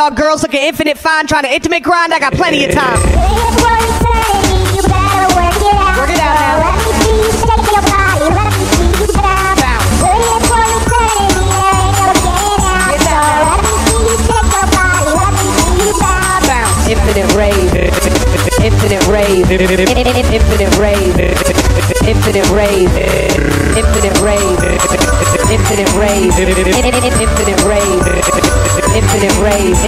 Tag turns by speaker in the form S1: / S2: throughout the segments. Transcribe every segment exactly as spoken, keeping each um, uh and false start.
S1: y'all girls looking infinite fine, trying to intimate grind, I got plenty of time. Work it out now. Infinite rave, infinite rave, infinite rave, infinite rave, infinite rave, infinite rave, infinite rave, infinite rave.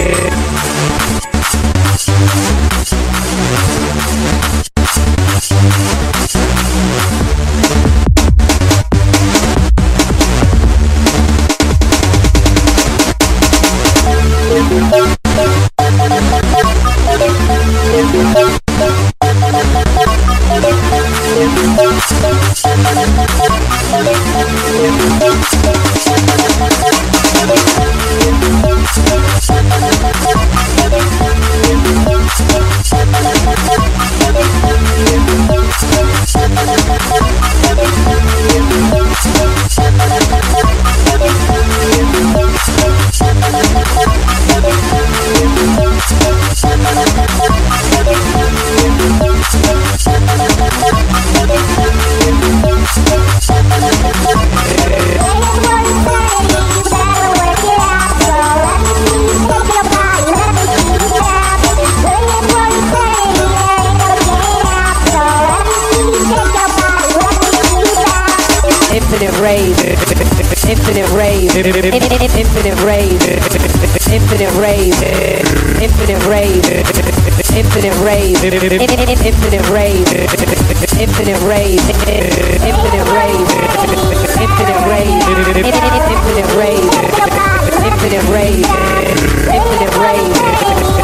S1: Infinite rave, infinite rave, infinite rave, infinite rave, infinite rave, infinite rave, infinite rave, infinite rave, infinite rave, infinite rave, infinite rave, infinite rave, infinite rave.